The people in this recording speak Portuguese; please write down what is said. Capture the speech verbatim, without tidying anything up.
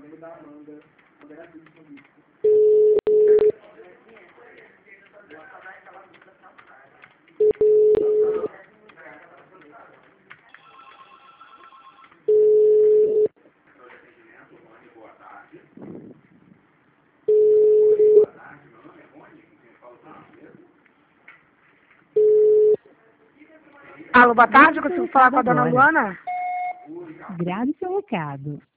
Alô, boa tarde, consigo falar com a dona Luana? Grave seu recado.